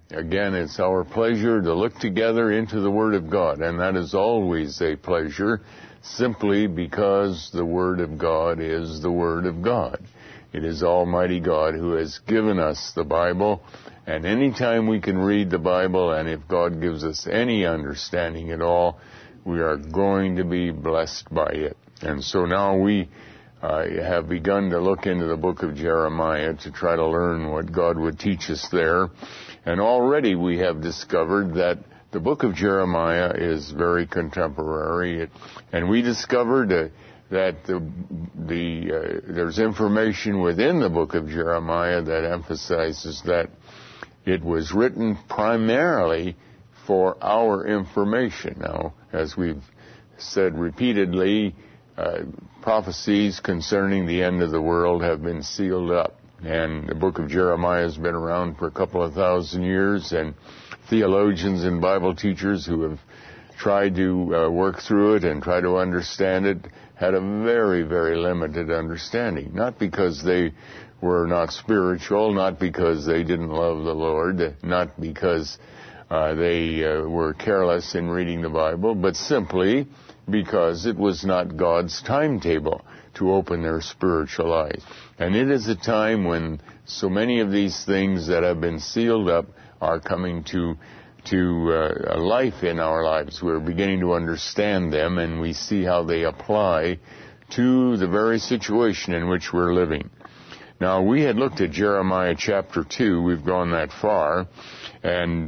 Again, it's our pleasure to look together into the Word of God, and that is always a pleasure, simply because the Word of God is the Word of God. It is Almighty God who has given us the Bible, and anytime we can read the Bible, and if God gives us any understanding at all, we are going to be blessed by it. And so now we have begun to look into the book of Jeremiah to try to learn what God would teach us there. And already we have discovered that the book of Jeremiah is very contemporary. And we discovered that there's information within the book of Jeremiah that emphasizes that it was written primarily for our information. Now, as we've said repeatedly, prophecies concerning the end of the world have been sealed up. And the book of Jeremiah has been around for a couple of thousand years, and theologians and Bible teachers who have tried to work through it and try to understand it had a very, very limited understanding. Not because they were not spiritual, not because they didn't love the Lord, not because they were careless in reading the Bible, but simply because it was not God's timetable to open their spiritual eyes. And it is a time when so many of these things that have been sealed up are coming to life in our lives. We're beginning to understand them, and we see how they apply to the very situation in which we're living. Now, we had looked at Jeremiah chapter 2. We've gone that far. And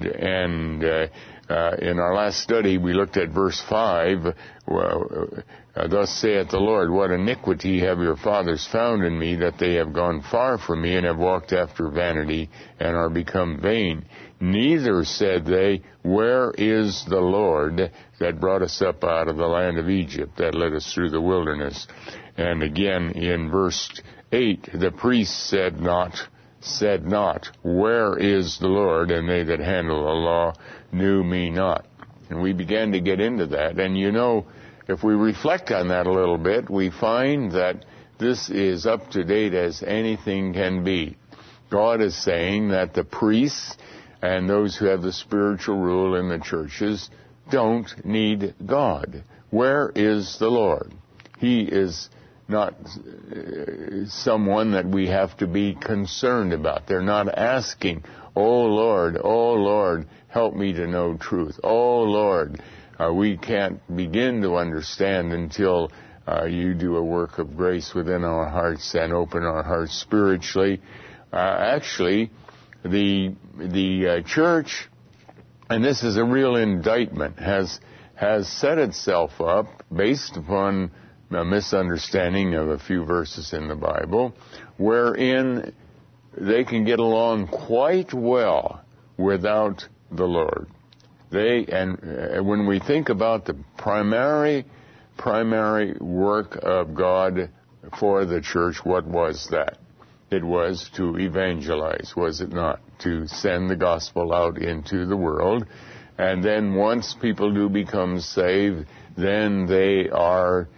in our last study, we looked at verse 5. Thus saith the Lord, what iniquity have your fathers found in me, that they have gone far from me, and have walked after vanity, and are become vain. Neither said they, where is the Lord that brought us up out of the land of Egypt, that led us through the wilderness? And again, in verse 8, the priests said not, where is the Lord? And they that handle the law knew me not. And we began to get into that. And you know, if we reflect on that a little bit, we find that this is up to date as anything can be. God is saying that the priests and those who have the spiritual rule in the churches don't need God. Where is the Lord? He is not someone that we have to be concerned about. They're not asking, oh Lord, help me to know truth. Oh Lord, we can't begin to understand until you do a work of grace within our hearts and open our hearts spiritually. Actually, the church, and this is a real indictment, has set itself up based upon a misunderstanding of a few verses in the Bible, wherein they can get along quite well without the Lord. And when we think about the primary work of God for the church, what was that? It was to evangelize, was it not? To send the gospel out into the world. And then once people do become saved, then they are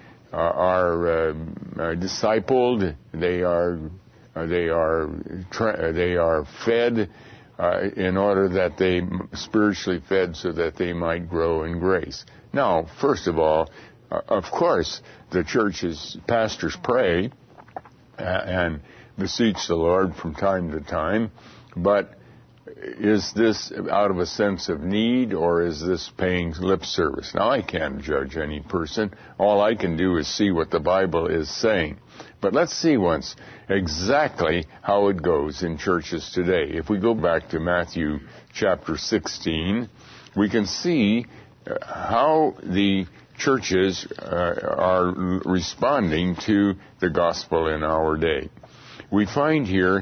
discipled, they are fed in order that they spiritually fed so that they might grow in grace. Now, first of all, of course, the church's pastors pray and beseech the Lord from time to time, but is this out of a sense of need, or is this paying lip service? Now, I can't judge any person. All I can do is see what the Bible is saying. But let's see once exactly how it goes in churches today. If we go back to Matthew chapter 16, we can see how the churches are responding to the gospel in our day. We find here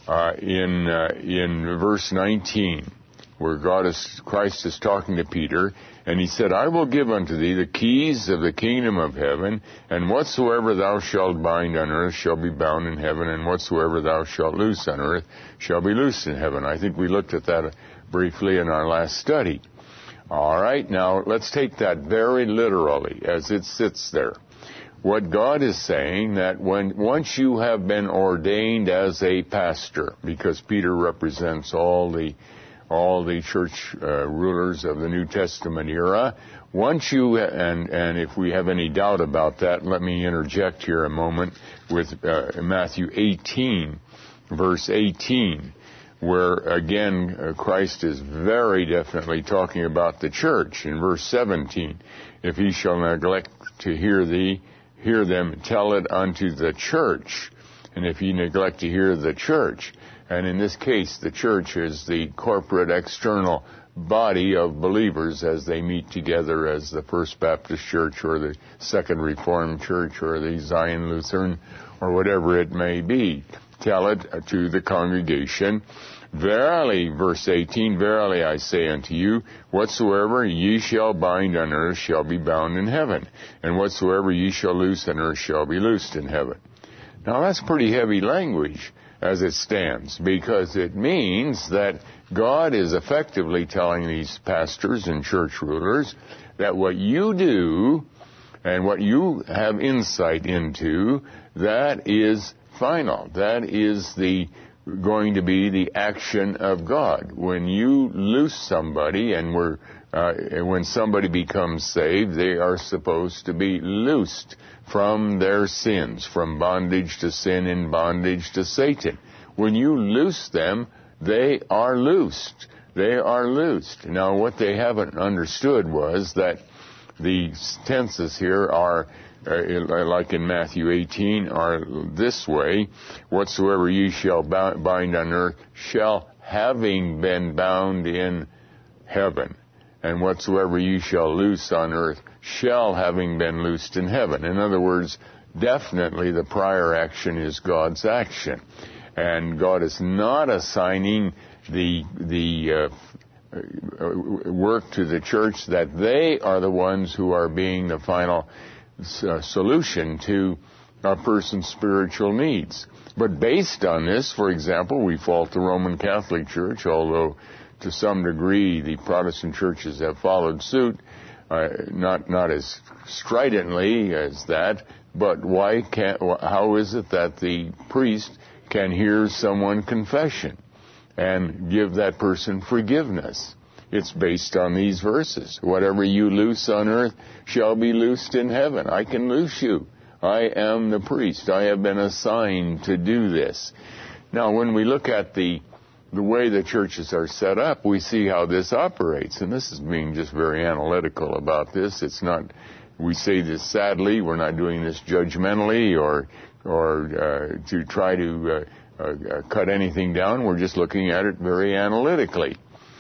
in verse 19, where Christ is talking to Peter, and he said, I will give unto thee the keys of the kingdom of heaven, and whatsoever thou shalt bind on earth shall be bound in heaven, and whatsoever thou shalt loose on earth shall be loosed in heaven. I think we looked at that briefly in our last study. All right, now let's take that very literally as it sits there. What God is saying, that once you have been ordained as a pastor, because Peter represents all the all the church rulers of the New Testament era. Once you, and if we have any doubt about that, let me interject here a moment with Matthew 18, verse 18, where again Christ is very definitely talking about the church. In verse 17, if he shall neglect to hear them, tell it unto the church. And if ye neglect to hear the church, and in this case the church is the corporate external body of believers as they meet together as the First Baptist Church or the Second Reformed Church or the Zion Lutheran or whatever it may be. Tell it to the congregation. Verily, verse 18, verily I say unto you, whatsoever ye shall bind on earth shall be bound in heaven, and whatsoever ye shall loose on earth shall be loosed in heaven. Now that's pretty heavy language as it stands, because it means that God is effectively telling these pastors and church rulers that what you do and what you have insight into, that is final. That is going to be the action of God. When you loose somebody and when somebody becomes saved, they are supposed to be loosed from their sins, from bondage to sin and bondage to Satan. When you loose them, they are loosed. They are loosed. Now, what they haven't understood was that the tenses here are, like in Matthew 18, are this way: whatsoever ye shall bind on earth shall having been bound in heaven, and whatsoever ye shall loose on earth shall having been loosed in heaven. In other words, definitely the prior action is God's action. And God is not assigning the work to the church that they are the ones who are being the final solution to a person's spiritual needs. But based on this, for example, we fault the Roman Catholic Church, although to some degree the Protestant churches have followed suit, not as stridently as that, but how is it that the priest can hear someone confession and give that person forgiveness? It's based on these verses. Whatever you loose on earth shall be loosed in heaven. I can loose you. I am the priest. I have been assigned to do this. Now, when we look at the way the churches are set up, we see how this operates. And this is being just very analytical about this. It's not, we say this sadly, we're not doing this judgmentally or to try to cut anything down. We're just looking at it very analytically.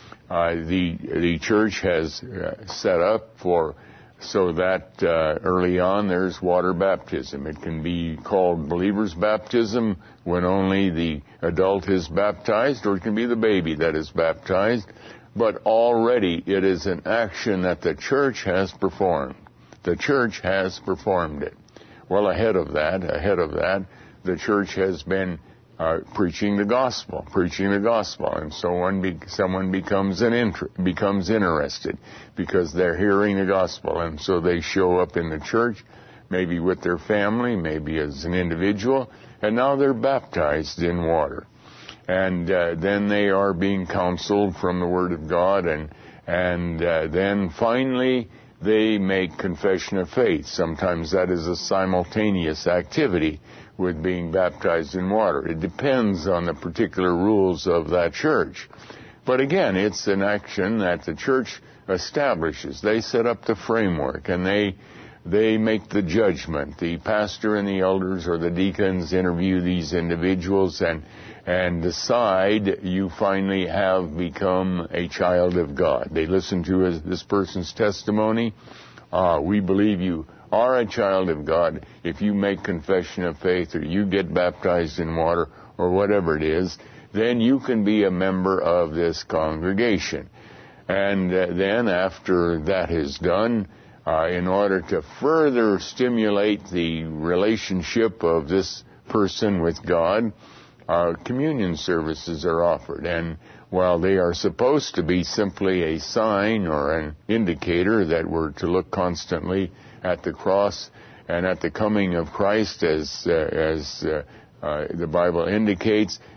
The church has set up so that early on there's water baptism. It can be called believer's baptism when only the adult is baptized, or it can be the baby that is baptized. But already it is an action that the church has performed. The church has performed it. Well, ahead of that, the church has been preaching the gospel, and someone becomes interested because they're hearing the gospel, and so they show up in the church, maybe with their family, maybe as an individual, and now they're baptized in water, and then they are being counseled from the Word of God, and then finally they make confession of faith. Sometimes that is a simultaneous activity with being baptized in water. It depends on the particular rules of that church. But again, it's an action that the church establishes. They set up the framework, and they make the judgment. The pastor and the elders or the deacons interview these individuals and decide you finally have become a child of God. They listen to this person's testimony. We believe you are a child of God if you make confession of faith or you get baptized in water or whatever it is, then you can be a member of this congregation. And then after that is done, in order to further stimulate the relationship of this person with God, communion services are offered. And while they are supposed to be simply a sign or an indicator that we're to look constantly at the cross and at the coming of Christ as the Bible indicates,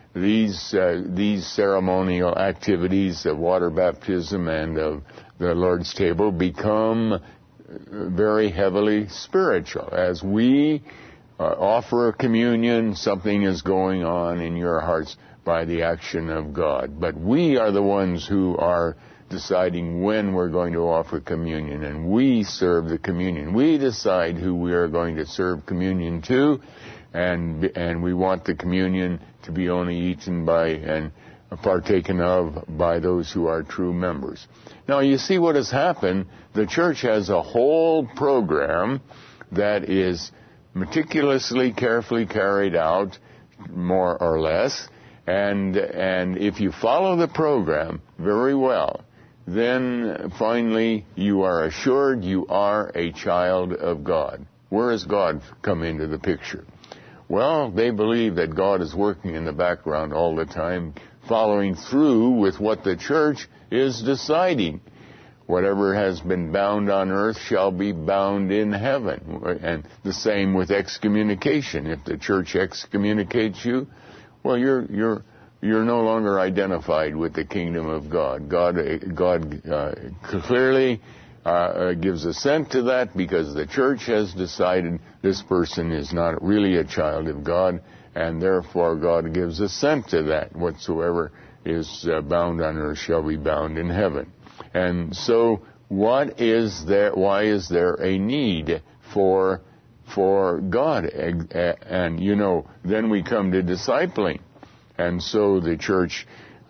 these ceremonial activities of water baptism and of the Lord's table become very heavily spiritual. As we offer communion, something is going on in your hearts by the action of God. But we are the ones who are deciding when we're going to offer communion, and we serve the communion. We decide who we are going to serve communion to, and we want the communion to be only eaten by and partaken of by those who are true members. Now, you see what has happened. The church has a whole program that is meticulously, carefully carried out, more or less, and if you follow the program very well, then finally you are assured you are a child of God. Where has God come into the picture? Well, they believe that God is working in the background all the time, following through with what the church is deciding. Whatever has been bound on earth shall be bound in heaven. And the same with excommunication. If the church excommunicates you, well, you're no longer identified with the kingdom of God. God clearly gives assent to that because the church has decided this person is not really a child of God, and therefore God gives assent to that. Whatsoever is bound on earth shall be bound in heaven. And so why is there a need for God? And then we come to discipling. And so the church,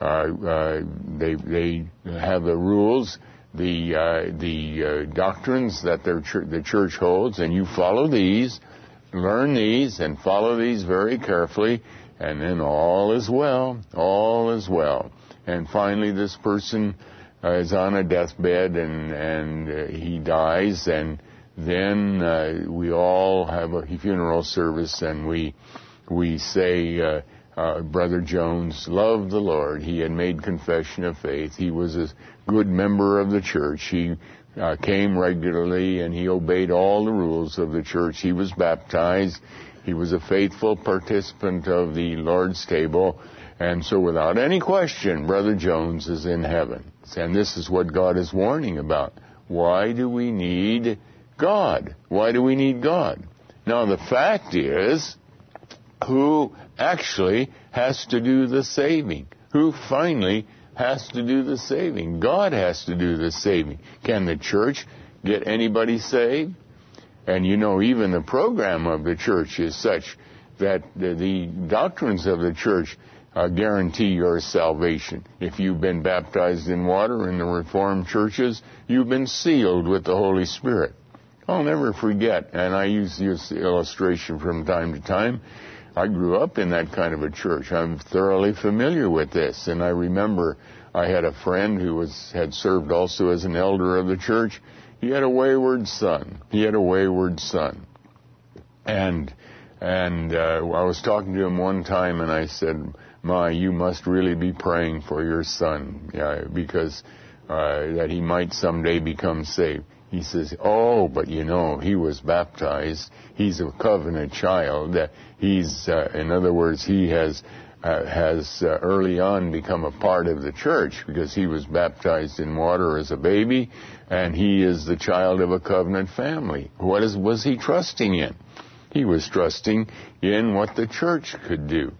they have the rules, the doctrines that the church holds, and you follow these, learn these, and follow these very carefully, and then all is well, all is well. And finally, this person is on a deathbed, and he dies, and then we all have a funeral service, and we say, Brother Jones loved the Lord. He had made confession of faith. He was a good member of the church. He came regularly, and he obeyed all the rules of the church. He was baptized. He was a faithful participant of the Lord's table. And so without any question, Brother Jones is in heaven. And this is what God is warning about. Why do we need God? Why do we need God? Now, the fact is, who actually has to do the saving? Who finally has to do the saving? God has to do the saving. Can the church get anybody saved? And even the program of the church is such that the doctrines of the church guarantee your salvation. If you've been baptized in water in the Reformed churches, you've been sealed with the Holy Spirit. I'll never forget, and I use this illustration from time to time, I grew up in that kind of a church. I'm thoroughly familiar with this, and I remember I had a friend who had served also as an elder of the church. He had a wayward son. And I was talking to him one time, and I said, Ma, you must really be praying for your son, because that he might someday become saved. He says, oh, but he was baptized. He's a covenant child. In other words, he has early on become a part of the church because he was baptized in water as a baby, and he is the child of a covenant family. What was he trusting in? He was trusting in what the church could do.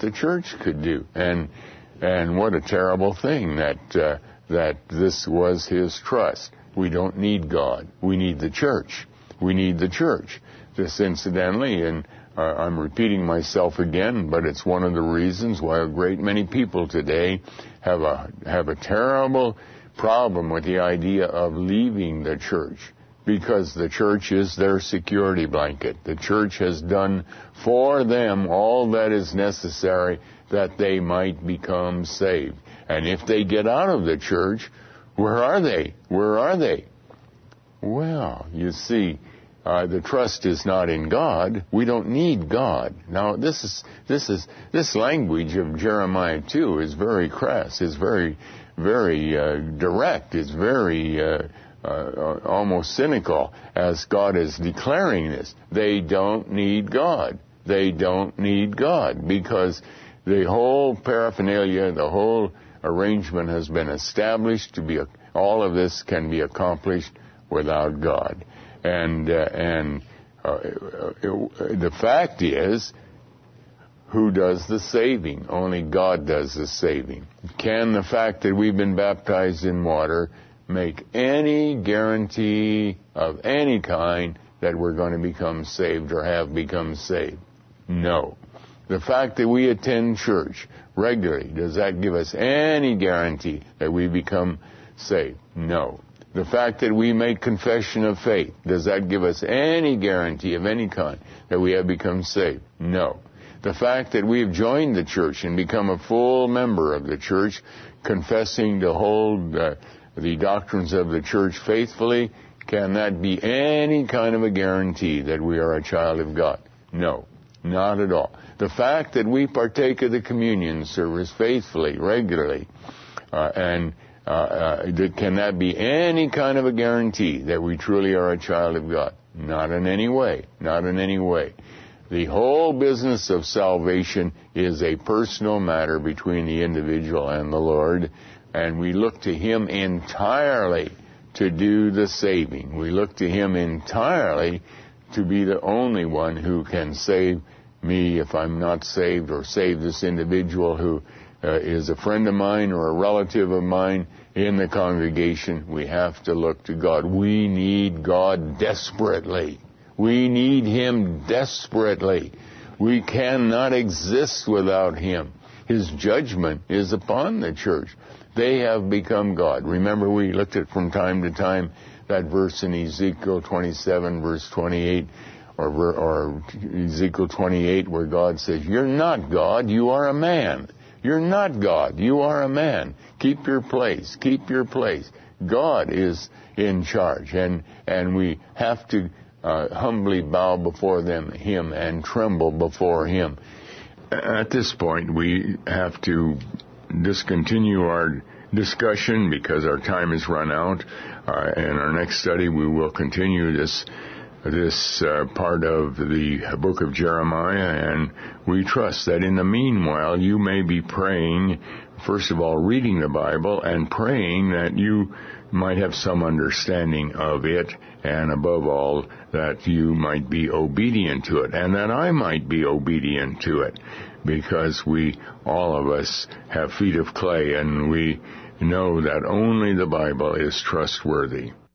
And what a terrible thing that this was his trust. We don't need God. We need the church. This incidentally, and I'm repeating myself again, but it's one of the reasons why a great many people today have a terrible problem with the idea of leaving the church, because the church is their security blanket. The church has done for them all that is necessary that they might become saved. And if they get out of the church, where are they? Well, you see, the trust is not in God. We don't need God. Now, this language of Jeremiah 2 is very crass. It's very, very direct. It's very almost cynical, as God is declaring this. They don't need God. Because The whole paraphernalia, the whole arrangement has been established to be, all of this can be accomplished without God. And the fact is, who does the saving? Only God does the saving. Can the fact that we've been baptized in water make any guarantee of any kind that we're going to become saved or have become saved? No. The fact that we attend church regularly, does that give us any guarantee that we become saved? No. The fact that we make confession of faith, does that give us any guarantee of any kind that we have become saved? No. The fact that we have joined the church and become a full member of the church, confessing to hold the doctrines of the church faithfully, can that be any kind of a guarantee that we are a child of God? No, not at all. The fact that we partake of the communion service faithfully, regularly, can that be any kind of a guarantee that we truly are a child of God? Not in any way. Not in any way. The whole business of salvation is a personal matter between the individual and the Lord, and we look to Him entirely to do the saving. We look to Him entirely to be the only one who can save me if I'm not saved, or save this individual who is a friend of mine or a relative of mine in the congregation. We have to look to God. We need God desperately. We need Him desperately. We cannot exist without Him. His judgment is upon the church. They have become God. Remember, we looked at from time to time that verse in Ezekiel 27, verse 28, or Ezekiel 28, where God says, "You're not God, you are a man. You're not God, you are a man. Keep your place, keep your place." God is in charge, and we have to humbly bow before Him and tremble before Him. At this point, we have to discontinue our discussion because our time has run out. In our next study, we will continue this part of the book of Jeremiah, and we trust that in the meanwhile you may be praying, first of all, reading the Bible, and praying that you might have some understanding of it, and above all, that you might be obedient to it, and that I might be obedient to it, because we, all of us, have feet of clay, and we know that only the Bible is trustworthy.